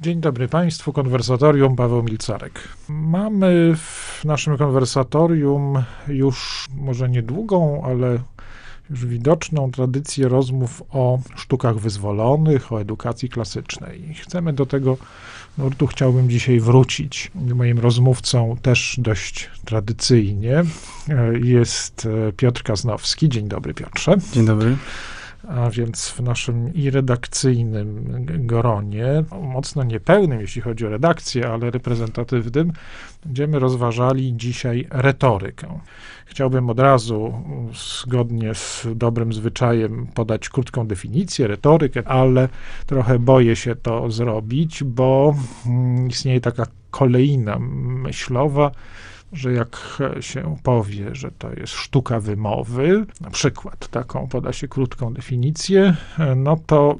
Dzień dobry Państwu, konwersatorium, Paweł Milcarek. Mamy w naszym konwersatorium już może niedługą, ale już widoczną tradycję rozmów o sztukach wyzwolonych, o edukacji klasycznej. I chcemy do tego nurtu, chciałbym dzisiaj wrócić. Moim rozmówcą też dość tradycyjnie jest Piotr Kaznowski. Dzień dobry, Piotrze. Dzień dobry. A więc w naszym i redakcyjnym gronie, mocno niepełnym, jeśli chodzi o redakcję, ale reprezentatywnym, będziemy rozważali dzisiaj retorykę. Chciałbym od razu, zgodnie z dobrym zwyczajem, podać krótką definicję, retorykę, ale trochę boję się to zrobić, bo istnieje taka kolejna myślowa, że jak się powie, że to jest sztuka wymowy, na przykład taką poda się krótką definicję, no to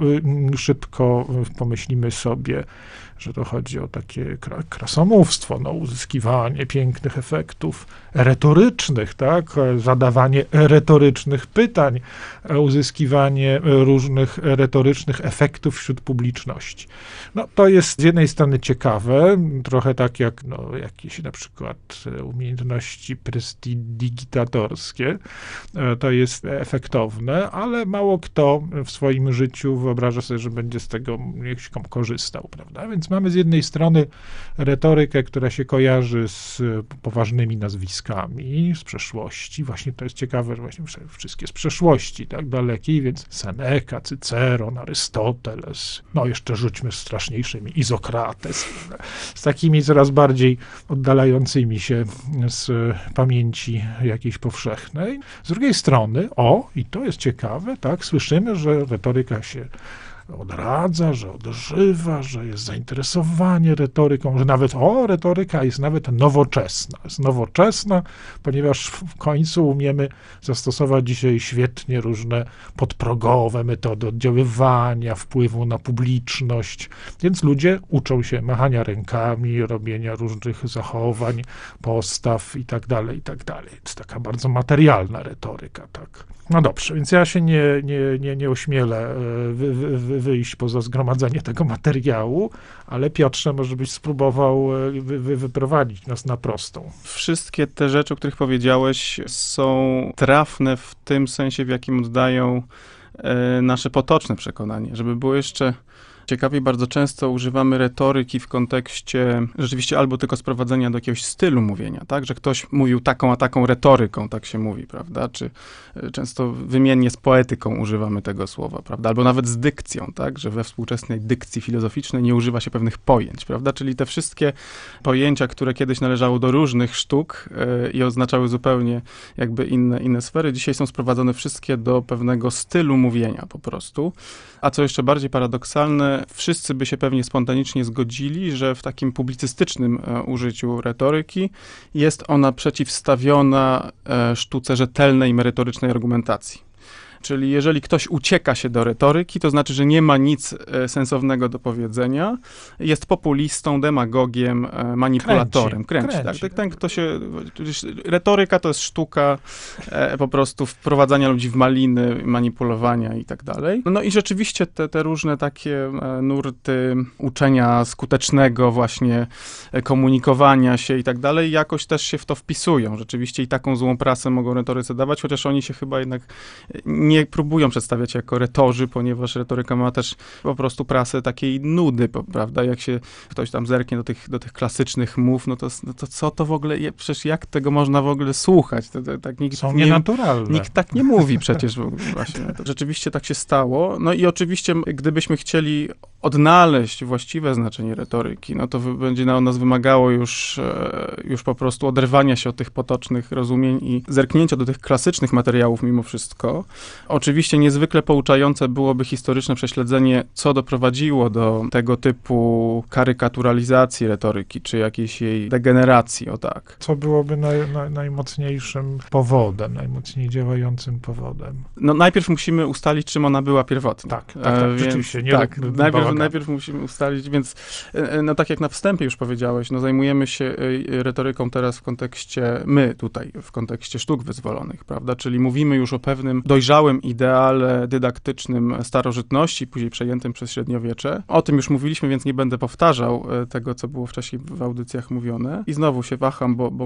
szybko pomyślimy sobie, że to chodzi o takie krasomówstwo, uzyskiwanie pięknych efektów retorycznych, tak, zadawanie retorycznych pytań, uzyskiwanie różnych retorycznych efektów wśród publiczności. No, to jest z jednej strony ciekawe, trochę tak jak jakieś na przykład umiejętności prestidigitatorskie, to jest efektowne, ale mało kto w swoim życiu wyobraża sobie, że będzie z tego jakiś korzystał, prawda? Więc mamy z jednej strony retorykę, która się kojarzy z poważnymi nazwiskami z przeszłości. Właśnie to jest ciekawe, że właśnie wszystkie z przeszłości, tak dalekiej, więc Seneca, Cyceron, Arystoteles, jeszcze rzućmy z straszniejszymi, Izokrates, z takimi coraz bardziej oddalającymi się z pamięci jakiejś powszechnej. Z drugiej strony, i to jest ciekawe, tak, słyszymy, że retoryka się odradza, że odżywa, że jest zainteresowanie retoryką, że nawet retoryka jest nawet nowoczesna. Jest nowoczesna, ponieważ w końcu umiemy zastosować dzisiaj świetnie różne podprogowe metody oddziaływania, wpływu na publiczność, więc ludzie uczą się machania rękami, robienia różnych zachowań, postaw i tak dalej, i tak dalej. Jest taka bardzo materialna retoryka, tak. No dobrze, więc ja się nie ośmielę wyjść poza zgromadzenie tego materiału, ale Piotrze, może byś spróbował wyprowadzić nas na prostą. Wszystkie te rzeczy, o których powiedziałeś, są trafne w tym sensie, w jakim oddają nasze potoczne przekonanie. Żeby było jeszcze ciekawiej, bardzo często używamy retoryki w kontekście rzeczywiście albo tylko sprowadzenia do jakiegoś stylu mówienia, tak, że ktoś mówił taką a taką retoryką, tak się mówi, prawda, czy często wymiennie z poetyką używamy tego słowa, prawda, albo nawet z dykcją, tak, że we współczesnej dykcji filozoficznej nie używa się pewnych pojęć, prawda, czyli te wszystkie pojęcia, które kiedyś należały do różnych sztuk i oznaczały zupełnie jakby inne sfery, dzisiaj są sprowadzone wszystkie do pewnego stylu mówienia po prostu, a co jeszcze bardziej paradoksalne, wszyscy by się pewnie spontanicznie zgodzili, że w takim publicystycznym użyciu retoryki jest ona przeciwstawiona sztuce rzetelnej i merytorycznej argumentacji. Czyli jeżeli ktoś ucieka się do retoryki, to znaczy, że nie ma nic sensownego do powiedzenia, jest populistą, demagogiem, manipulatorem. Kręci. Tak. Ten, kto się... Retoryka to jest sztuka po prostu wprowadzania ludzi w maliny, manipulowania i tak dalej. No i rzeczywiście te różne takie nurty uczenia skutecznego właśnie komunikowania się i tak dalej, jakoś też się w to wpisują. Rzeczywiście i taką złą prasę mogą retoryce dawać, chociaż oni się chyba jednak nie próbują przedstawiać jako retorzy, ponieważ retoryka ma też po prostu prasę takiej nudy, prawda? Jak się ktoś tam zerknie do tych klasycznych mów, no to co to w ogóle, przecież jak tego można w ogóle słuchać? Tak nikt są nienaturalne. Nikt tak nie mówi przecież właśnie. Rzeczywiście tak się stało. No i oczywiście, gdybyśmy chcieli odnaleźć właściwe znaczenie retoryki, no to będzie od nas wymagało już po prostu oderwania się od tych potocznych rozumień i zerknięcia do tych klasycznych materiałów mimo wszystko. Oczywiście niezwykle pouczające byłoby historyczne prześledzenie, co doprowadziło do tego typu karykaturalizacji retoryki, czy jakiejś jej degeneracji, tak. Co byłoby najmocniejszym powodem, najmocniej działającym powodem? No najpierw musimy ustalić, czym ona była pierwotnie. Tak, rzeczywiście. Najpierw najpierw musimy ustalić, więc no tak jak na wstępie już powiedziałeś, no zajmujemy się retoryką teraz w kontekście, my tutaj, w kontekście sztuk wyzwolonych, prawda, czyli mówimy już o pewnym dojrzałym ideale dydaktycznym starożytności, później przejętym przez średniowiecze. O tym już mówiliśmy, więc nie będę powtarzał tego, co było wcześniej w audycjach mówione. I znowu się waham, bo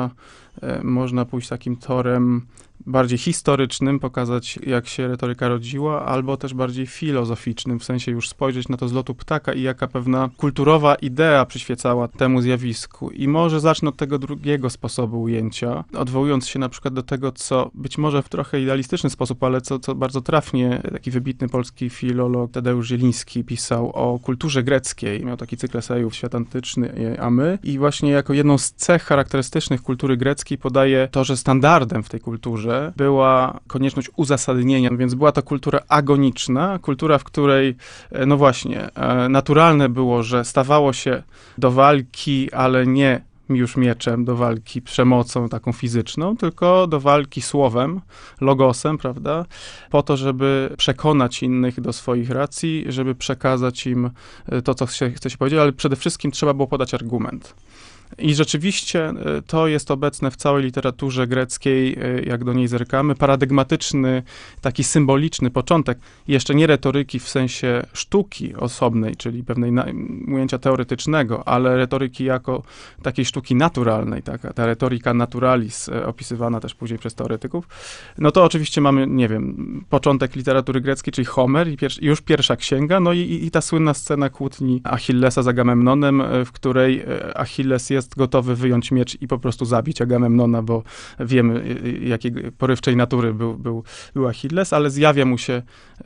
można pójść takim torem bardziej historycznym, pokazać, jak się retoryka rodziła, albo też bardziej filozoficznym, w sensie już spojrzeć na to z lotu ptaka i jaka pewna kulturowa idea przyświecała temu zjawisku. I może zacznę od tego drugiego sposobu ujęcia, odwołując się na przykład do tego, co być może w trochę idealistyczny sposób, ale co bardzo trafnie taki wybitny polski filolog Tadeusz Zieliński pisał o kulturze greckiej. Miał taki cykl esejów Świat antyczny, a my. I właśnie jako jedną z cech charakterystycznych kultury greckiej podaje to, że standardem w tej kulturze była konieczność uzasadnienia, więc była to kultura agoniczna, kultura, w której, no właśnie, naturalne było, że stawało się do walki, ale nie już mieczem, do walki przemocą taką fizyczną, tylko do walki słowem, logosem, prawda, po to, żeby przekonać innych do swoich racji, żeby przekazać im to, co chce się powiedzieć, ale przede wszystkim trzeba było podać argument. I rzeczywiście to jest obecne w całej literaturze greckiej, jak do niej zerkamy, paradygmatyczny, taki symboliczny początek, jeszcze nie retoryki w sensie sztuki osobnej, czyli pewnej ujęcia teoretycznego, ale retoryki jako takiej sztuki naturalnej, ta retoryka naturalis, opisywana też później przez teoretyków. No to oczywiście mamy, nie wiem, początek literatury greckiej, czyli Homer i już pierwsza księga, no i ta słynna scena kłótni Achillesa z Agamemnonem, w której Achilles jest gotowy wyjąć miecz i po prostu zabić Agamemnona, bo wiemy, jakiej porywczej natury był Achilles, ale zjawia mu się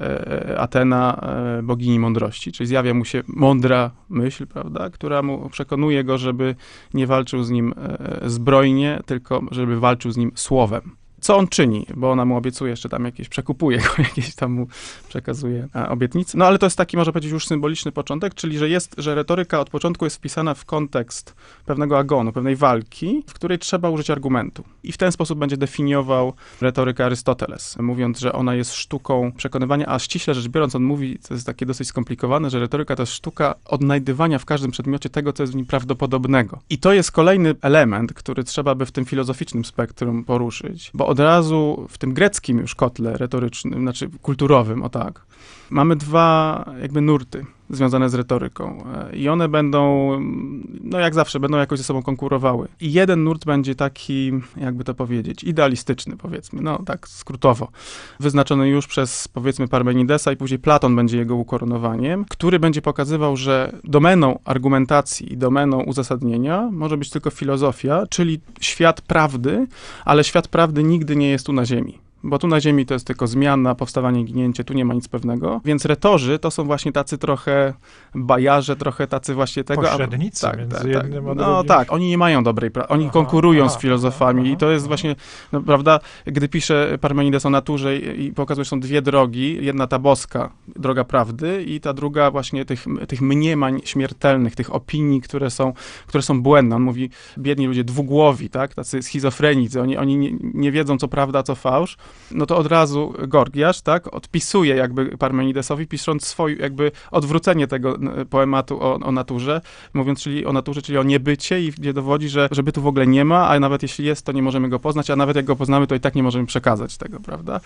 Atena, bogini mądrości, czyli zjawia mu się mądra myśl, prawda, która mu przekonuje go, żeby nie walczył z nim zbrojnie, tylko żeby walczył z nim słowem. Co on czyni, bo ona mu obiecuje jeszcze tam jakieś, przekupuje go, jakieś tam mu przekazuje obietnice. No ale to jest taki, można powiedzieć, już symboliczny początek, czyli że retoryka od początku jest wpisana w kontekst pewnego agonu, pewnej walki, w której trzeba użyć argumentu. I w ten sposób będzie definiował retorykę Arystoteles, mówiąc, że ona jest sztuką przekonywania, a ściśle rzecz biorąc, on mówi, to jest takie dosyć skomplikowane, że retoryka to jest sztuka odnajdywania w każdym przedmiocie tego, co jest w nim prawdopodobnego. I to jest kolejny element, który trzeba by w tym filozoficznym spektrum poruszyć, bo od razu w tym greckim już kotle retorycznym, znaczy kulturowym, o tak, mamy dwa jakby nurty związane z retoryką i one będą, no jak zawsze, będą jakoś ze sobą konkurowały. I jeden nurt będzie taki, jakby to powiedzieć, idealistyczny, powiedzmy, no tak skrótowo, wyznaczony już przez, powiedzmy, Parmenidesa i później Platon będzie jego ukoronowaniem, który będzie pokazywał, że domeną argumentacji i domeną uzasadnienia może być tylko filozofia, czyli świat prawdy, ale świat prawdy nigdy nie jest tu na ziemi. Bo tu na ziemi to jest tylko zmiana, powstawanie, ginięcie, tu nie ma nic pewnego. Więc retorzy to są właśnie tacy trochę bajarze, trochę tacy właśnie tego... Pośrednicy między jednym a drugim. No tak, oni nie mają dobrej oni konkurują z filozofami i to jest właśnie, no, prawda, gdy pisze Parmenides o naturze i pokazuje, że są dwie drogi, jedna ta boska, droga prawdy i ta druga właśnie tych mniemań śmiertelnych, tych opinii, które są błędne. On mówi, biedni ludzie dwugłowi, tak, tacy schizofrenicy, oni nie wiedzą, co prawda, co fałsz. No to od razu Gorgiasz, tak, odpisuje jakby Parmenidesowi, pisząc swoje jakby odwrócenie tego poematu o naturze, mówiąc czyli o naturze, czyli o niebycie i gdzie dowodzi, że bytu w ogóle nie ma, a nawet jeśli jest, to nie możemy go poznać, a nawet jak go poznamy, to i tak nie możemy przekazać tego, prawda?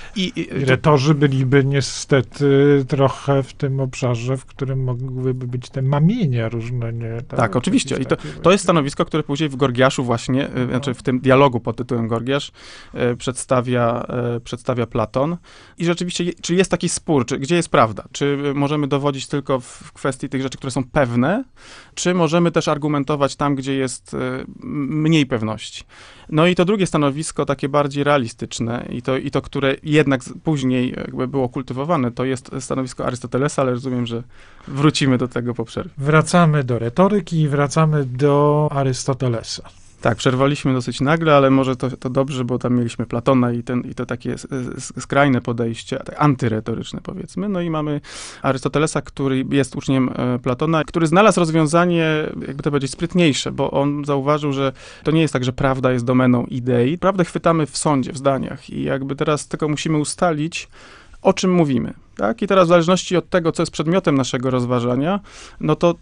I retorzy byliby niestety trochę w tym obszarze, w którym mogłyby być te mamienia różne. Tak, oczywiście. I to jest stanowisko, które później w Gorgiaszu właśnie, znaczy w tym dialogu pod tytułem Gorgiasz przedstawia Platon. I rzeczywiście, czyli jest taki spór, gdzie jest prawda? Czy możemy dowodzić tylko w kwestii tych rzeczy, które są pewne, czy możemy też argumentować tam, gdzie jest mniej pewności? No i to drugie stanowisko, takie bardziej realistyczne i to, które jednak później jakby było kultywowane, to jest stanowisko Arystotelesa, ale rozumiem, że wrócimy do tego po przerwie. Wracamy do retoryki i wracamy do Arystotelesa. Tak, przerwaliśmy dosyć nagle, ale może to dobrze, bo tam mieliśmy Platona i to takie skrajne podejście, antyretoryczne powiedzmy. No i mamy Arystotelesa, który jest uczniem Platona, który znalazł rozwiązanie, jakby to powiedzieć, sprytniejsze, bo on zauważył, że to nie jest tak, że prawda jest domeną idei. Prawdę chwytamy w sądzie, w zdaniach i jakby teraz tylko musimy ustalić, o czym mówimy. Tak? I teraz w zależności od tego, co jest przedmiotem naszego rozważania, no to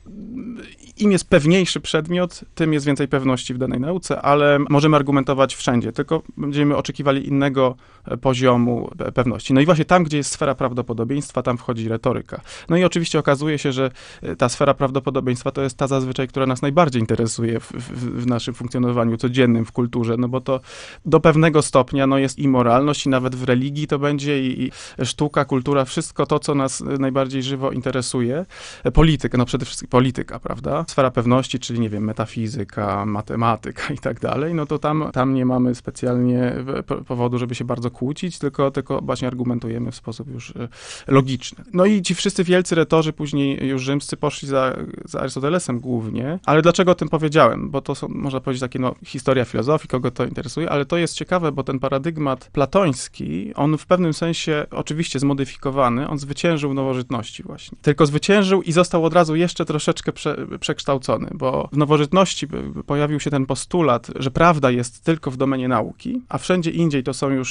im jest pewniejszy przedmiot, tym jest więcej pewności w danej nauce, ale możemy argumentować wszędzie, tylko będziemy oczekiwali innego poziomu pewności. No i właśnie tam, gdzie jest sfera prawdopodobieństwa, tam wchodzi retoryka. No i oczywiście okazuje się, że ta sfera prawdopodobieństwa to jest ta zazwyczaj, która nas najbardziej interesuje w naszym funkcjonowaniu codziennym, w kulturze, no bo to do pewnego stopnia no jest i moralność, i nawet w religii to będzie, i sztuka, kultura, wszystko to, co nas najbardziej żywo interesuje. Polityka, no przede wszystkim polityka, prawda? Sfera pewności, czyli nie wiem, metafizyka, matematyka i tak dalej, no to tam nie mamy specjalnie powodu, żeby się bardzo kłócić, tylko właśnie argumentujemy w sposób już logiczny. No i ci wszyscy wielcy retorzy, później już rzymscy, poszli za Arystotelesem głównie, ale dlaczego o tym powiedziałem? Bo to są, można powiedzieć, takie historia filozofii, kogo to interesuje, ale to jest ciekawe, bo ten paradygmat platoński, on w pewnym sensie oczywiście zmodyfikowany, on zwyciężył nowożytności właśnie. Tylko zwyciężył i został od razu jeszcze troszeczkę przekształcony, bo w nowożytności pojawił się ten postulat, że prawda jest tylko w domenie nauki, a wszędzie indziej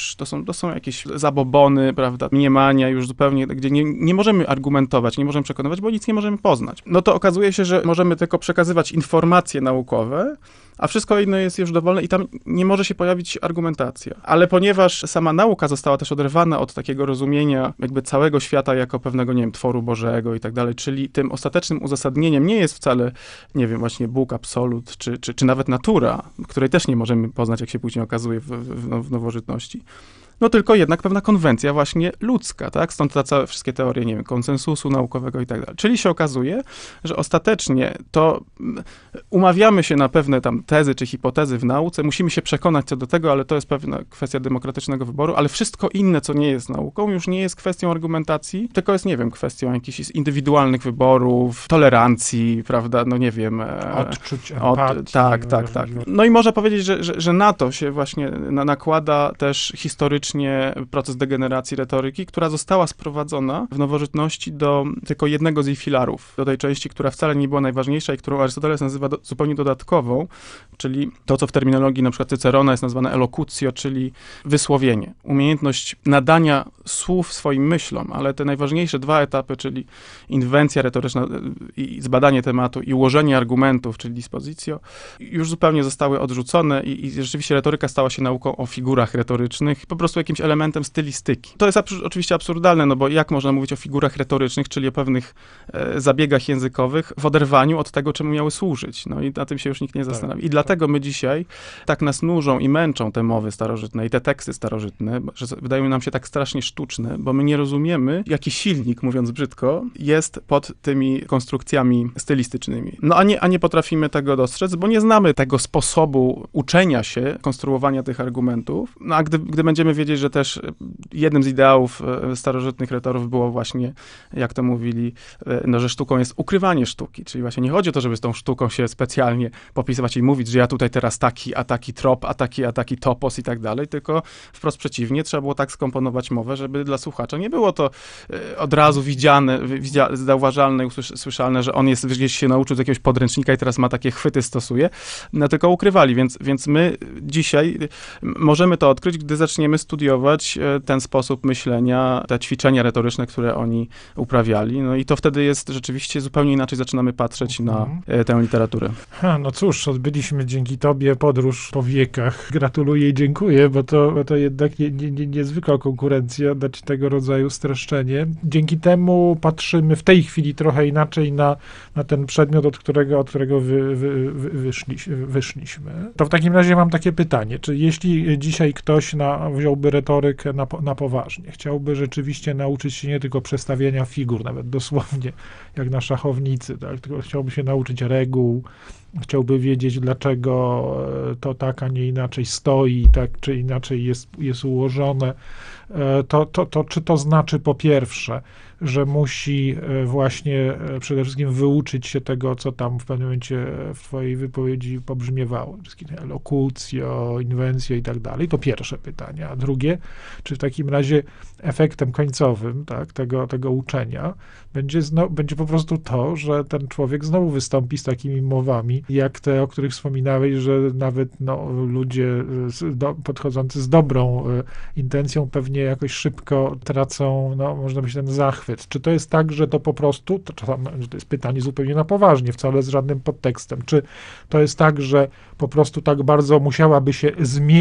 to są jakieś zabobony, prawda, mniemania już zupełnie, gdzie nie możemy argumentować, nie możemy przekonywać, bo nic nie możemy poznać. No to okazuje się, że możemy tylko przekazywać informacje naukowe, a wszystko inne jest już dowolne i tam nie może się pojawić argumentacja. Ale ponieważ sama nauka została też oderwana od takiego rozumienia jakby całego świata jako pewnego, nie wiem, tworu Bożego i tak dalej, czyli tym ostatecznym uzasadnieniem nie jest wcale, nie wiem, właśnie Bóg, absolut, czy nawet natura, której też nie możemy poznać, jak się później okazuje w nowożytności. No tylko jednak pewna konwencja właśnie ludzka, tak? Stąd wszystkie teorie, nie wiem, konsensusu naukowego i tak dalej. Czyli się okazuje, że ostatecznie to umawiamy się na pewne tam tezy czy hipotezy w nauce, musimy się przekonać co do tego, ale to jest pewna kwestia demokratycznego wyboru, ale wszystko inne, co nie jest nauką, już nie jest kwestią argumentacji, tylko jest, nie wiem, kwestią jakichś indywidualnych wyborów, tolerancji, prawda, no nie wiem. Odczuć, empatii. Tak. No i można powiedzieć, że na to się właśnie nakłada też historycznie proces degeneracji retoryki, która została sprowadzona w nowożytności do tylko jednego z jej filarów, do tej części, która wcale nie była najważniejsza i którą Arystoteles nazywa zupełnie dodatkową, czyli to, co w terminologii na przykład Cycerona jest nazwane elocutio, czyli wysłowienie. Umiejętność nadania słów swoim myślom, ale te najważniejsze dwa etapy, czyli inwencja retoryczna i zbadanie tematu i ułożenie argumentów, czyli dispositio, już zupełnie zostały odrzucone i rzeczywiście retoryka stała się nauką o figurach retorycznych, po prostu jakimś elementem stylistyki. To jest oczywiście absurdalne, no bo jak można mówić o figurach retorycznych, czyli o pewnych zabiegach językowych w oderwaniu od tego, czemu miały służyć. No i na tym się już nikt nie zastanawia. I dlatego my dzisiaj tak nas nużą i męczą te mowy starożytne i te teksty starożytne, że wydają nam się tak strasznie sztuczne, bo my nie rozumiemy, jaki silnik, mówiąc brzydko, jest pod tymi konstrukcjami stylistycznymi. No a nie potrafimy tego dostrzec, bo nie znamy tego sposobu uczenia się, konstruowania tych argumentów. No a gdy będziemy wiedzieć, że też jednym z ideałów starożytnych retorów było właśnie, jak to mówili, no, że sztuką jest ukrywanie sztuki, czyli właśnie nie chodzi o to, żeby z tą sztuką się specjalnie popisywać i mówić, że ja tutaj teraz a taki trop, a taki topos i tak dalej, tylko wprost przeciwnie, trzeba było tak skomponować mowę, żeby dla słuchacza nie było to od razu zauważalne, słyszalne, że on jest gdzieś się nauczył z jakiegoś podręcznika i teraz ma takie chwyty stosuje, no tylko ukrywali, więc my dzisiaj możemy to odkryć, gdy zaczniemy studiować ten sposób myślenia, te ćwiczenia retoryczne, które oni uprawiali, no i to wtedy jest rzeczywiście zupełnie inaczej zaczynamy patrzeć na tę literaturę. No cóż, odbyliśmy dzięki tobie podróż po wiekach. Gratuluję i dziękuję, bo to jednak niezwykła konkurencja dać tego rodzaju streszczenie. Dzięki temu patrzymy w tej chwili trochę inaczej na ten przedmiot, od którego wyszliśmy. To w takim razie mam takie pytanie, czy jeśli dzisiaj ktoś wziąłby retorykę na poważnie, chciałby rzeczywiście nauczyć się nie tylko przestawienia figur, nawet dosłownie, jak na szachownicy, tak? Tylko chciałby się nauczyć reguł, chciałby wiedzieć, dlaczego to tak, a nie inaczej stoi, tak czy inaczej jest ułożone, to czy to znaczy po pierwsze że musi właśnie przede wszystkim wyuczyć się tego, co tam w pewnym momencie w twojej wypowiedzi pobrzmiewało, wszystkie elokucjo, inwencjo i tak dalej. To pierwsze pytanie. A drugie, czy w takim razie efektem końcowym, tak, tego uczenia będzie po prostu to, że ten człowiek znowu wystąpi z takimi mowami, jak te, o których wspominałeś, że nawet ludzie podchodzący z dobrą intencją pewnie jakoś szybko tracą, można powiedzieć, ten zachwyt. Czy to jest tak, że to po prostu, to jest pytanie zupełnie na poważnie, wcale z żadnym podtekstem, czy to jest tak, że po prostu tak bardzo musiałby się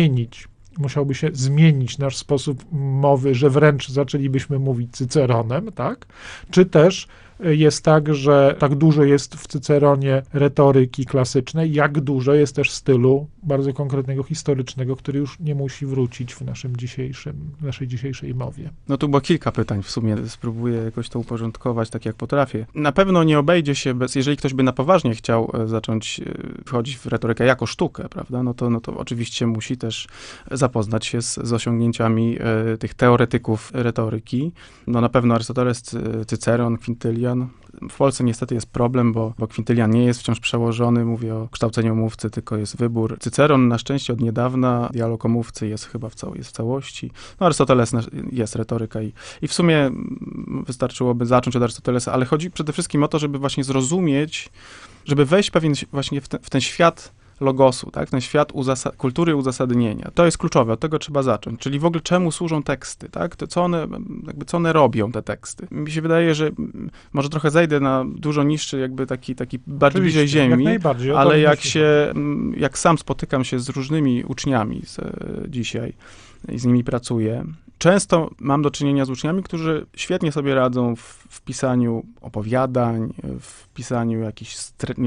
zmienić nasz sposób mowy, że wręcz zaczęlibyśmy mówić Cyceronem, tak? Czy też jest tak, że tak dużo jest w Cyceronie retoryki klasycznej, jak dużo jest też stylu bardzo konkretnego, historycznego, który już nie musi wrócić w naszej dzisiejszej mowie. No tu było kilka pytań w sumie, spróbuję jakoś to uporządkować tak jak potrafię. Na pewno nie obejdzie się jeżeli ktoś by na poważnie chciał zacząć wchodzić w retorykę jako sztukę, prawda, no to oczywiście musi też zapoznać się z osiągnięciami tych teoretyków retoryki. No na pewno Arystoteles, Cyceron, Kwintylian. W Polsce niestety jest problem, bo Kwintylian nie jest wciąż przełożony, mówię o kształceniu mówcy, tylko jest wybór. Cyceron na szczęście od niedawna, dialog o mówcy jest chyba jest w całości. No Arystoteles jest retoryka i w sumie wystarczyłoby zacząć od Arystotelesa, ale chodzi przede wszystkim o to, żeby właśnie zrozumieć, żeby wejść właśnie w ten świat logosu, tak? Ten świat kultury uzasadnienia. To jest kluczowe, od tego trzeba zacząć. Czyli w ogóle czemu służą teksty, tak? To co one robią, te teksty. Mi się wydaje, że może trochę zejdę na dużo niższy, jakby taki bardziej bliżej ziemi, ale jak sam spotykam się z różnymi uczniami dzisiaj i z nimi pracuję, często mam do czynienia z uczniami, którzy świetnie sobie radzą w pisaniu opowiadań, w pisaniu jakichś,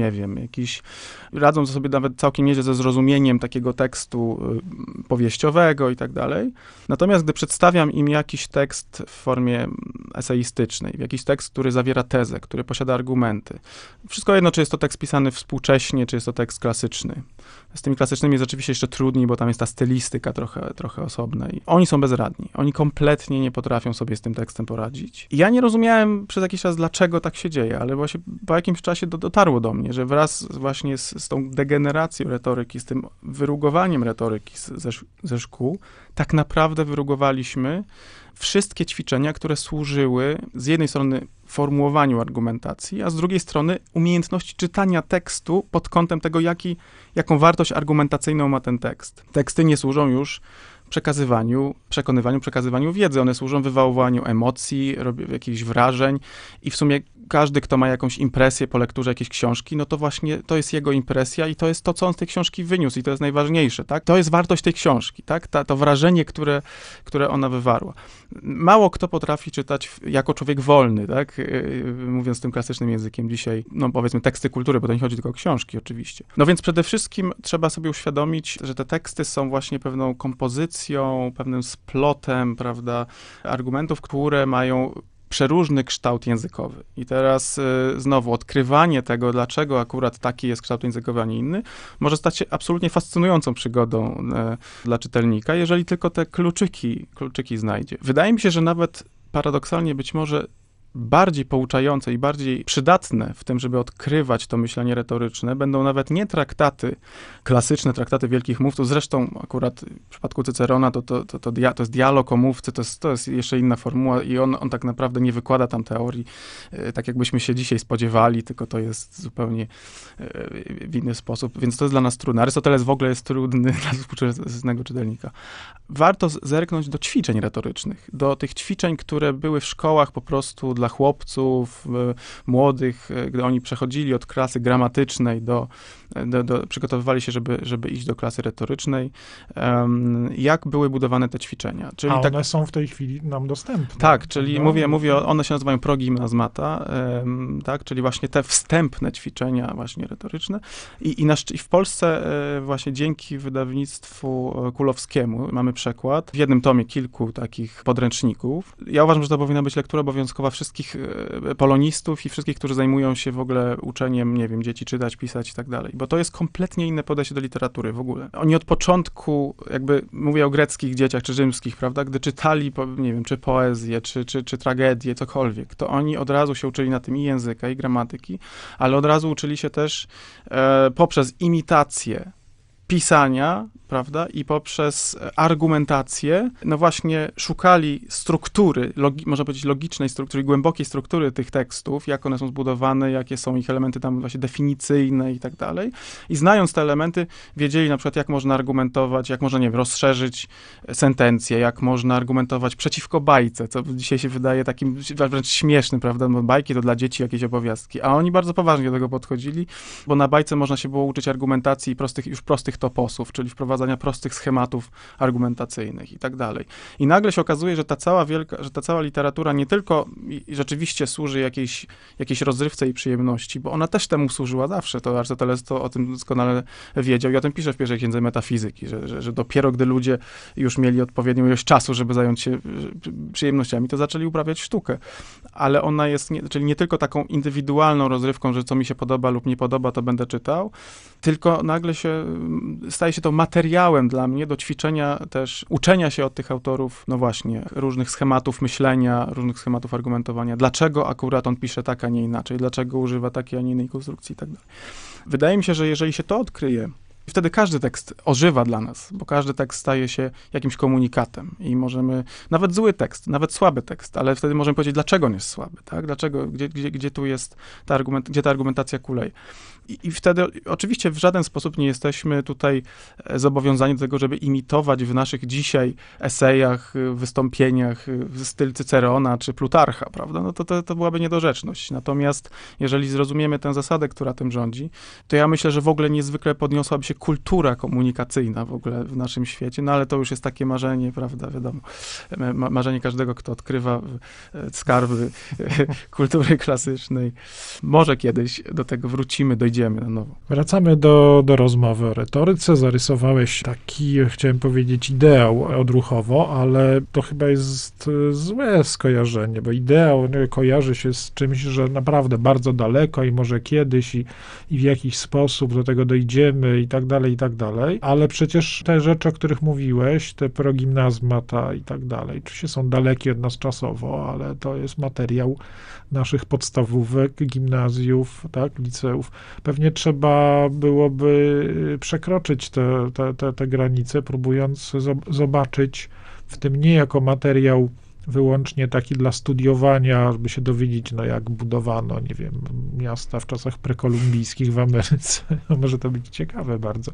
radzą sobie nawet całkiem nieźle ze zrozumieniem takiego tekstu powieściowego i tak dalej. Natomiast gdy przedstawiam im jakiś tekst w formie eseistycznej, jakiś tekst, który zawiera tezę, który posiada argumenty, wszystko jedno, czy jest to tekst pisany współcześnie, czy jest to tekst klasyczny. Z tymi klasycznymi jest rzeczywiście jeszcze trudniej, bo tam jest ta stylistyka trochę osobna i oni są bezradni. Oni kompletnie nie potrafią sobie z tym tekstem poradzić. I ja nie rozumiałem przez jakiś czas, dlaczego tak się dzieje, ale właśnie po jakimś czasie dotarło do mnie, że wraz właśnie z tą degeneracją retoryki, z tym wyrugowaniem retoryki ze szkół, tak naprawdę wyrugowaliśmy wszystkie ćwiczenia, które służyły z jednej strony formułowaniu argumentacji, a z drugiej strony umiejętności czytania tekstu pod kątem tego, jaką wartość argumentacyjną ma ten tekst. Teksty nie służą już przekazywaniu wiedzy. One służą wywoływaniu emocji, jakichś wrażeń i w sumie każdy, kto ma jakąś impresję po lekturze jakiejś książki, no to właśnie to jest jego impresja i to jest to, co on z tej książki wyniósł i to jest najważniejsze, tak? To jest wartość tej książki, tak? To wrażenie, które ona wywarła. Mało kto potrafi czytać jako człowiek wolny, tak? Mówiąc tym klasycznym językiem dzisiaj, no powiedzmy teksty kultury, bo to nie chodzi tylko o książki oczywiście. No więc przede wszystkim trzeba sobie uświadomić, że te teksty są właśnie pewną kompozycją, pewnym splotem, prawda, argumentów, które mają przeróżny kształt językowy. I teraz znowu odkrywanie tego, dlaczego akurat taki jest kształt językowy, a nie inny, może stać się absolutnie fascynującą przygodą dla czytelnika, jeżeli tylko te kluczyki znajdzie. Wydaje mi się, że nawet paradoksalnie być może bardziej pouczające i bardziej przydatne w tym, żeby odkrywać to myślenie retoryczne, będą nawet nie traktaty, klasyczne traktaty wielkich mówców, zresztą akurat w przypadku Cycerona to jest dialog o mówcy, to jest jeszcze inna formuła i on tak naprawdę nie wykłada tam teorii, tak jakbyśmy się dzisiaj spodziewali, tylko to jest zupełnie w inny sposób, więc to jest dla nas trudne. Arystoteles w ogóle jest trudny dla współczesnego czytelnika. Warto zerknąć do ćwiczeń retorycznych, do tych ćwiczeń, które były w szkołach po prostu dla chłopców młodych, gdy oni przechodzili od klasy gramatycznej przygotowywali się, żeby iść do klasy retorycznej. Jak były budowane te ćwiczenia? Czyli one są w tej chwili nam dostępne. Tak, czyli one się nazywają progimnazmata, tak, czyli właśnie te wstępne ćwiczenia właśnie retoryczne. I w Polsce właśnie dzięki wydawnictwu Kulowskiemu mamy przekład w jednym tomie kilku takich podręczników. Ja uważam, że to powinna być lektura obowiązkowa wszystkich wszystkich polonistów i wszystkich, którzy zajmują się w ogóle uczeniem, nie wiem, dzieci czytać, pisać i tak dalej. Bo to jest kompletnie inne podejście do literatury w ogóle. Oni od początku, jakby mówię o greckich dzieciach czy rzymskich, prawda, gdy czytali, nie wiem, czy poezję, czy tragedię, cokolwiek, to oni od razu się uczyli na tym i języka, i gramatyki, ale od razu uczyli się też poprzez imitację pisania, prawda, i poprzez argumentację, no właśnie szukali struktury, można powiedzieć logicznej struktury, głębokiej struktury tych tekstów, jak one są zbudowane, jakie są ich elementy tam właśnie definicyjne i tak dalej. I znając te elementy, wiedzieli na przykład, jak można argumentować, jak można, nie wiem, rozszerzyć sentencję, jak można argumentować przeciwko bajce, co dzisiaj się wydaje takim wręcz śmiesznym, prawda, bo bajki to dla dzieci jakieś opowiastki, a oni bardzo poważnie do tego podchodzili, bo na bajce można się było uczyć argumentacji już prostych toposów, czyli wprowadzania prostych schematów argumentacyjnych i tak dalej. I nagle się okazuje, że ta cała literatura nie tylko rzeczywiście służy jakiejś rozrywce i przyjemności, bo ona też temu służyła zawsze. To Arystoteles to o tym doskonale wiedział i o tym pisze w pierwszej księdze metafizyki, że dopiero gdy ludzie już mieli odpowiednią ilość czasu, żeby zająć się przyjemnościami, to zaczęli uprawiać sztukę. Ale ona jest, czyli nie tylko taką indywidualną rozrywką, że co mi się podoba lub nie podoba, to będę czytał, tylko nagle staje się to materiałem dla mnie do ćwiczenia też, uczenia się od tych autorów, no właśnie, różnych schematów myślenia, różnych schematów argumentowania. Dlaczego akurat on pisze tak, a nie inaczej? Dlaczego używa takiej, a nie innej konstrukcji i tak dalej. Wydaje mi się, że jeżeli się to odkryje, wtedy każdy tekst ożywa dla nas, bo każdy tekst staje się jakimś komunikatem i możemy, nawet zły tekst, nawet słaby tekst, ale wtedy możemy powiedzieć, dlaczego on jest słaby, tak? Dlaczego, gdzie tu jest gdzie ta argumentacja kuleje. I wtedy oczywiście w żaden sposób nie jesteśmy tutaj zobowiązani do tego, żeby imitować w naszych dzisiaj esejach, wystąpieniach styl Cycerona czy Plutarcha, prawda? No to byłaby niedorzeczność. Natomiast jeżeli zrozumiemy tę zasadę, która tym rządzi, to ja myślę, że w ogóle niezwykle podniosłaby się kultura komunikacyjna w ogóle w naszym świecie, no ale to już jest takie marzenie, prawda, wiadomo, marzenie każdego, kto odkrywa skarby kultury klasycznej. Może kiedyś do tego wrócimy, dojdziemy na nowo. Wracamy do rozmowy o retoryce. Zarysowałeś taki, chciałem powiedzieć, ideał odruchowo, ale to chyba jest złe skojarzenie, bo ideał kojarzy się z czymś, że naprawdę bardzo daleko i może kiedyś i w jakiś sposób do tego dojdziemy i tak dalej, ale przecież te rzeczy, o których mówiłeś, te progimnazmata i tak dalej, oczywiście są dalekie od nas czasowo, ale to jest materiał naszych podstawówek, gimnazjów, tak, liceów. Pewnie trzeba byłoby przekroczyć te granice, próbując zobaczyć w tym nie jako materiał wyłącznie taki dla studiowania, żeby się dowiedzieć, no jak budowano, nie wiem, miasta w czasach prekolumbijskich w Ameryce. Może to być ciekawe bardzo,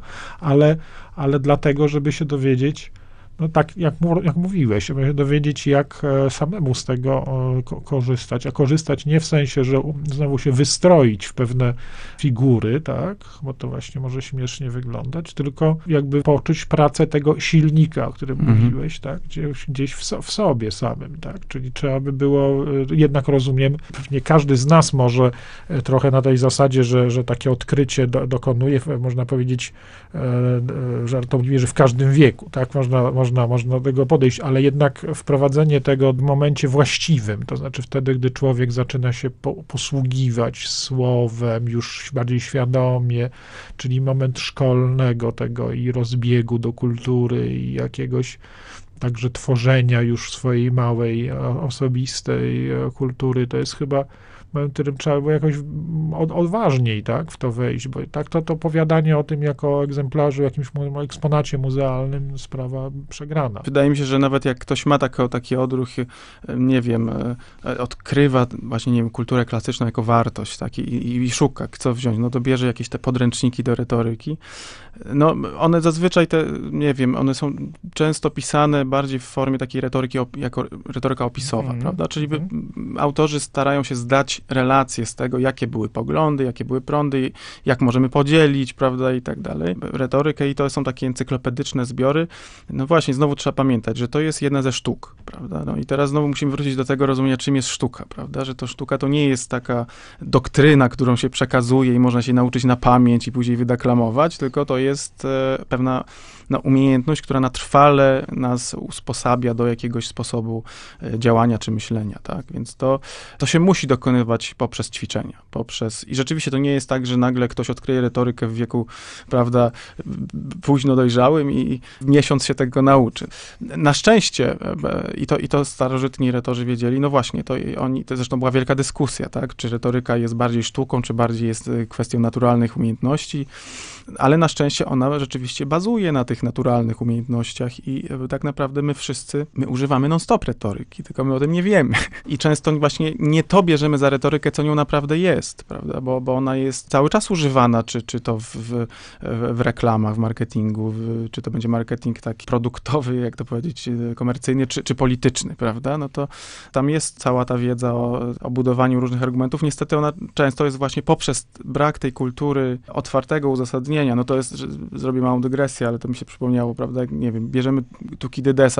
ale dlatego, żeby się dowiedzieć, no tak jak mówiłeś, żeby się dowiedzieć, jak samemu z tego korzystać, a korzystać nie w sensie, że znowu się wystroić w pewne figury, tak, bo to właśnie może śmiesznie wyglądać, tylko jakby poczuć pracę tego silnika, o którym mówiłeś, tak, gdzieś w sobie samym, tak, czyli trzeba by było, jednak rozumiem, pewnie każdy z nas może trochę na tej zasadzie, że takie odkrycie dokonuje, można powiedzieć żartobliwie, że w każdym wieku, tak, można do tego podejść, ale jednak wprowadzenie tego w momencie właściwym, to znaczy wtedy, gdy człowiek zaczyna się posługiwać słowem już bardziej świadomie, czyli moment szkolnego tego i rozbiegu do kultury i jakiegoś także tworzenia już swojej małej, osobistej kultury, to jest chyba w którym trzeba było jakoś odważniej, tak, w to wejść, bo tak to opowiadanie o tym jako egzemplarzu, jakimś eksponacie muzealnym, sprawa przegrana. Wydaje mi się, że nawet jak ktoś ma taki odruch, nie wiem, odkrywa właśnie, nie wiem, kulturę klasyczną jako wartość, tak, i szuka, co wziąć, no to bierze jakieś te podręczniki do retoryki. No, one zazwyczaj nie wiem, one są często pisane bardziej w formie takiej retoryki, jako retoryka opisowa, prawda? Czyli autorzy starają się zdać budować relacje z tego, jakie były poglądy, jakie były prądy, jak możemy podzielić, prawda, i tak dalej. Retorykę i to są takie encyklopedyczne zbiory. No właśnie, znowu trzeba pamiętać, że to jest jedna ze sztuk, prawda. No i teraz znowu musimy wrócić do tego rozumienia, czym jest sztuka, prawda, że to sztuka to nie jest taka doktryna, którą się przekazuje i można się nauczyć na pamięć i później wydeklamować, tylko to jest pewna umiejętność, która na trwale nas usposabia do jakiegoś sposobu działania czy myślenia, tak? Więc to się musi dokonywać poprzez ćwiczenia, i rzeczywiście to nie jest tak, że nagle ktoś odkryje retorykę w wieku, prawda, późno dojrzałym i miesiąc się tego nauczy. Na szczęście, i to starożytni retorzy wiedzieli, no właśnie, to zresztą była wielka dyskusja, tak? Czy retoryka jest bardziej sztuką, czy bardziej jest kwestią naturalnych umiejętności, ale na szczęście ona rzeczywiście bazuje na tych naturalnych umiejętnościach i tak naprawdę my używamy non-stop retoryki, tylko my o tym nie wiemy. I często właśnie nie to bierzemy za retorykę, co nią naprawdę jest, prawda, bo ona jest cały czas używana, czy to w reklamach, w marketingu, czy to będzie marketing taki produktowy, jak to powiedzieć, komercyjny, czy polityczny, prawda, no to tam jest cała ta wiedza o budowaniu różnych argumentów. Niestety ona często jest właśnie poprzez brak tej kultury otwartego uzasadnienia. No to jest, zrobię małą dygresję, ale to mi się przypomniało, prawda, nie wiem, bierzemy Tukidydesa,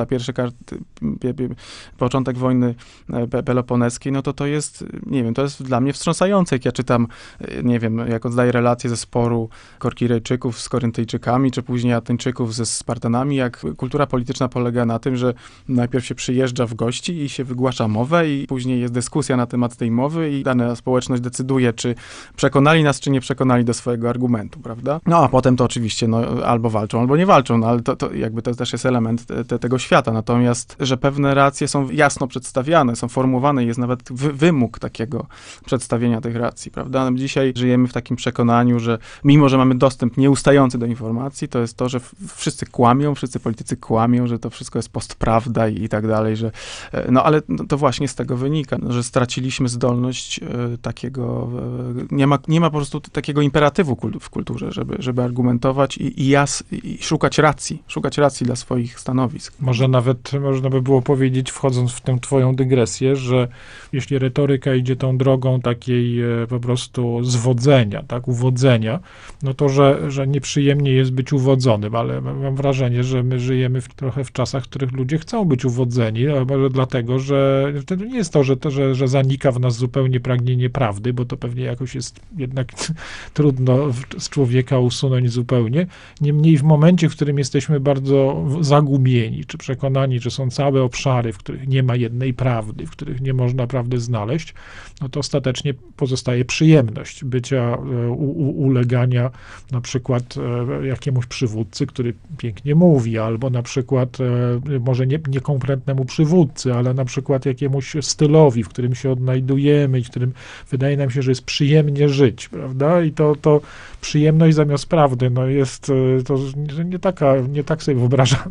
początek wojny peloponeskiej, no to jest, nie wiem, to jest dla mnie wstrząsające, jak ja czytam, nie wiem, jak on zdaje relacje ze sporu Korkirejczyków z Koryntyjczykami, czy później Ateńczyków ze Spartanami, jak kultura polityczna polega na tym, że najpierw się przyjeżdża w gości i się wygłasza mowę i później jest dyskusja na temat tej mowy i dana społeczność decyduje, czy przekonali nas, czy nie przekonali do swojego argumentu, prawda? No a potem to oczywiście, no, albo walczą, albo nie walczą, no ale to jakby to też jest element tego świata. Natomiast, że pewne racje są jasno przedstawiane, są formułowane, jest nawet wymóg takiego przedstawienia tych racji, prawda? No, dzisiaj żyjemy w takim przekonaniu, że mimo, że mamy dostęp nieustający do informacji, to jest to, że wszyscy kłamią, wszyscy politycy kłamią, że to wszystko jest postprawda i tak dalej, że no ale to właśnie z tego wynika, że straciliśmy zdolność takiego, nie ma po prostu takiego imperatywu w kulturze, żeby argumentować i szukać racji dla swoich stanowisk. Może nawet można by było powiedzieć, wchodząc w tę twoją dygresję, że jeśli retoryka idzie tą drogą takiej po prostu zwodzenia, tak, uwodzenia, no to, że nieprzyjemnie jest być uwodzonym, ale mam wrażenie, że my żyjemy trochę w czasach, w których ludzie chcą być uwodzeni, ale może dlatego, że to nie jest to, że zanika w nas zupełnie pragnienie prawdy, bo to pewnie jakoś jest jednak trudno z człowieka usunąć zupełnie. Niemniej w momencie, w którym jesteśmy bardzo zagubieni, czy przekonani, że są całe obszary, w których nie ma jednej prawdy, w których nie można prawdy znaleźć, no to ostatecznie pozostaje przyjemność bycia, ulegania na przykład jakiemuś przywódcy, który pięknie mówi, albo na przykład może nie konkretnemu przywódcy, ale na przykład jakiemuś stylowi, w którym się odnajdujemy i w którym wydaje nam się, że jest przyjemnie żyć, prawda? I to przyjemność zamiast prawdy, no jest to nie tak sobie wyobrażamy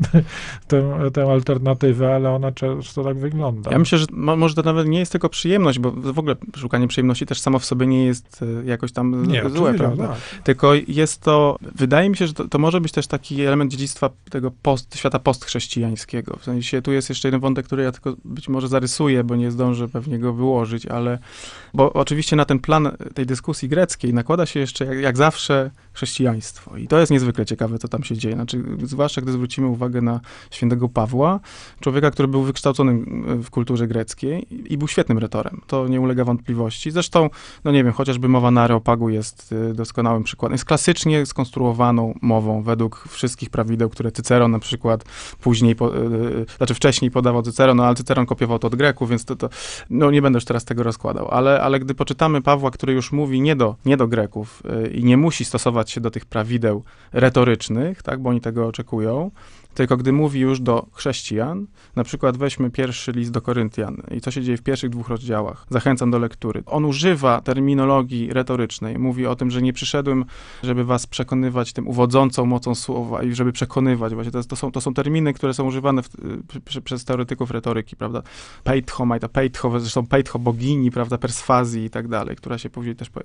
tę alternatywę, ale ona często tak wygląda. Ja myślę, że może to nawet nie jest tylko przyjemność, bo w ogóle szukanie przyjemności też samo w sobie nie jest jakoś tam złe, prawda? Tak. Tylko jest to, wydaje mi się, że to może być też taki element dziedzictwa tego świata postchrześcijańskiego. W sensie tu jest jeszcze jeden wątek, który ja tylko być może zarysuję, bo nie zdążę pewnie go wyłożyć, ale bo oczywiście na ten plan tej dyskusji greckiej nakłada się jeszcze jak zawsze chrześcijaństwo. I to jest niezwykle ciekawe, co tam się dzieje. Znaczy, zwłaszcza gdy zwrócimy uwagę na świętego Pawła, człowieka, który był wykształcony w kulturze greckiej i był świetnym retorem. To nie ulega wątpliwości. Zresztą, no nie wiem, chociażby mowa na Areopagu jest doskonałym przykładem. Jest klasycznie skonstruowaną mową według wszystkich prawideł, które Cyceron na przykład wcześniej podawał Cyceron, no ale Cyceron kopiował to od Greków, więc no nie będę już teraz tego rozkładał. Ale gdy poczytamy Pawła, który już mówi nie do Greków i nie musi stosować się do tych prawideł retorycznych, tak, bo oni tego oczekują, tylko gdy mówi już do chrześcijan, na przykład weźmy pierwszy list do Koryntian i co się dzieje w pierwszych 2 rozdziałach. Zachęcam do lektury. On używa terminologii retorycznej. Mówi o tym, że nie przyszedłem, żeby was przekonywać tym uwodzącą mocą słowa i żeby przekonywać. Właśnie to są terminy, które są używane przez teoretyków retoryki, prawda? Peitho, majta peitho, zresztą peitho bogini, prawda, perswazji i tak dalej, która się później też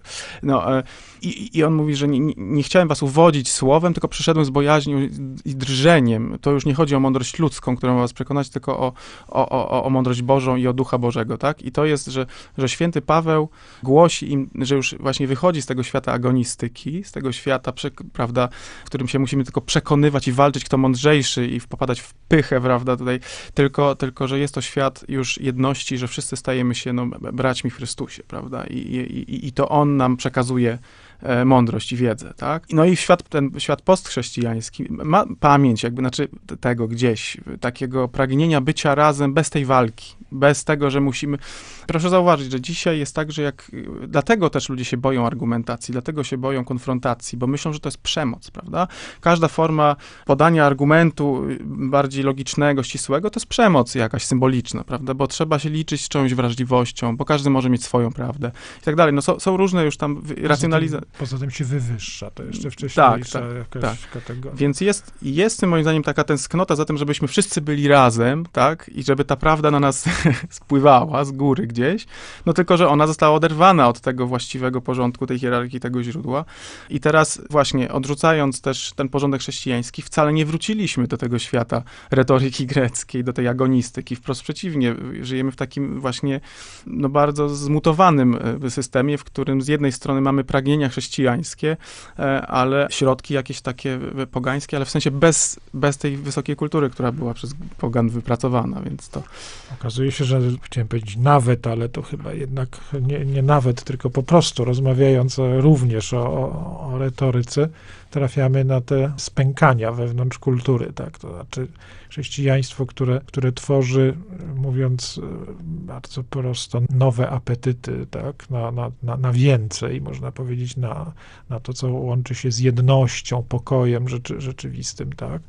i on mówi, że nie chciałem was uwodzić słowem, tylko przyszedłem z bojaźnią i drżeniem. To już nie chodzi o mądrość ludzką, którą ma was przekonać, tylko o mądrość Bożą i o Ducha Bożego, tak? I to jest, że święty Paweł głosi im, że już właśnie wychodzi z tego świata agonistyki, z tego świata, prawda, w którym się musimy tylko przekonywać i walczyć, kto mądrzejszy i popadać w pychę, prawda, tutaj, tylko że jest to świat już jedności, że wszyscy stajemy się, braćmi w Chrystusie, prawda, i to On nam przekazuje mądrość i wiedzę, tak? No i ten świat postchrześcijański ma pamięć tego gdzieś, takiego pragnienia bycia razem bez tej walki, bez tego, że musimy... Proszę zauważyć, że dzisiaj jest tak, że dlatego też ludzie się boją argumentacji, dlatego się boją konfrontacji, bo myślą, że to jest przemoc, prawda? Każda forma podania argumentu bardziej logicznego, ścisłego, to jest przemoc jakaś symboliczna, prawda? Bo trzeba się liczyć z czyjąś wrażliwością, bo każdy może mieć swoją prawdę i tak dalej. No są różne już tam racjonalizacje. Poza tym się wywyższa, to jeszcze wcześniejsza jakaś kategoria. Więc jest tym moim zdaniem taka tęsknota za tym, żebyśmy wszyscy byli razem, tak? I żeby ta prawda na nas spływała z góry gdzieś, no tylko, że ona została oderwana od tego właściwego porządku, tej hierarchii, tego źródła. I teraz właśnie, odrzucając też ten porządek chrześcijański, wcale nie wróciliśmy do tego świata retoryki greckiej, do tej agonistyki. Wprost przeciwnie, żyjemy w takim właśnie, bardzo zmutowanym systemie, w którym z jednej strony mamy pragnienia chrześcijańskie, ale środki jakieś takie pogańskie, ale w sensie bez tej wysokiej kultury, która była przez pogan wypracowana, więc to... Okazuje się, że chciałem powiedzieć nawet, ale to chyba jednak nie nawet, tylko po prostu rozmawiając również o retoryce, trafiamy na te spękania wewnątrz kultury, tak, to znaczy chrześcijaństwo, które tworzy, mówiąc bardzo prosto, nowe apetyty, tak, na więcej, można powiedzieć, na to, co łączy się z jednością, pokojem rzeczywistym, tak.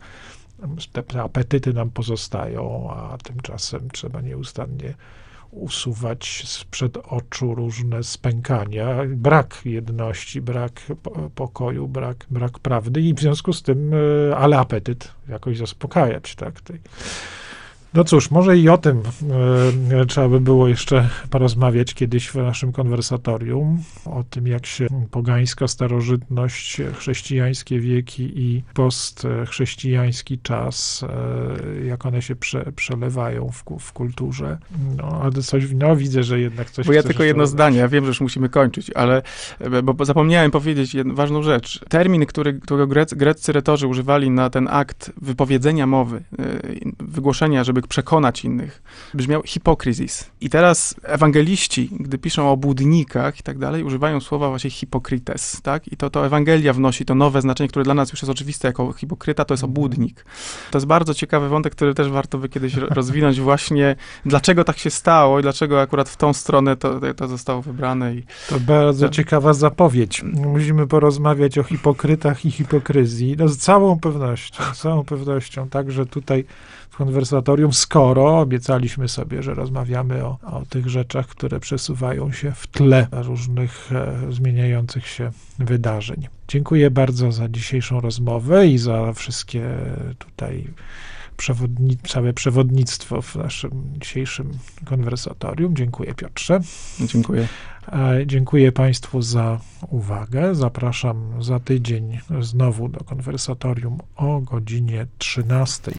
Te apetyty nam pozostają, a tymczasem trzeba nieustannie usuwać sprzed oczu różne spękania, brak jedności, brak pokoju, brak prawdy i w związku z tym, ale apetyt jakoś zaspokajać, tak. No cóż, może i o tym trzeba by było jeszcze porozmawiać kiedyś w naszym konwersatorium, o tym, jak się pogańska starożytność, chrześcijańskie wieki i postchrześcijański czas, jak one się przelewają w kulturze. Ale widzę, że jednak coś... Bo ja tylko jedno zdanie, ja wiem, że już musimy kończyć, ale bo zapomniałem powiedzieć ważną rzecz. Termin, którego greccy retorzy używali na ten akt wypowiedzenia mowy, wygłoszenia, żeby przekonać innych, brzmiał hipokryzis. I teraz ewangeliści, gdy piszą o obłudnikach i tak dalej, używają słowa właśnie hipokrytes, tak? I to Ewangelia wnosi to nowe znaczenie, które dla nas już jest oczywiste jako hipokryta, to jest obłudnik. To jest bardzo ciekawy wątek, który też warto by kiedyś rozwinąć właśnie, dlaczego tak się stało i dlaczego akurat w tą stronę to zostało wybrane. To bardzo ciekawa zapowiedź. Musimy porozmawiać o hipokrytach i hipokryzji. No, z całą pewnością, także tutaj w konwersatorium, skoro obiecaliśmy sobie, że rozmawiamy o tych rzeczach, które przesuwają się w tle różnych zmieniających się wydarzeń. Dziękuję bardzo za dzisiejszą rozmowę i za wszystkie tutaj całe przewodnictwo w naszym dzisiejszym konwersatorium. Dziękuję, Piotrze. Dziękuję. Dziękuję Państwu za uwagę. Zapraszam za tydzień znowu do konwersatorium o godzinie 13.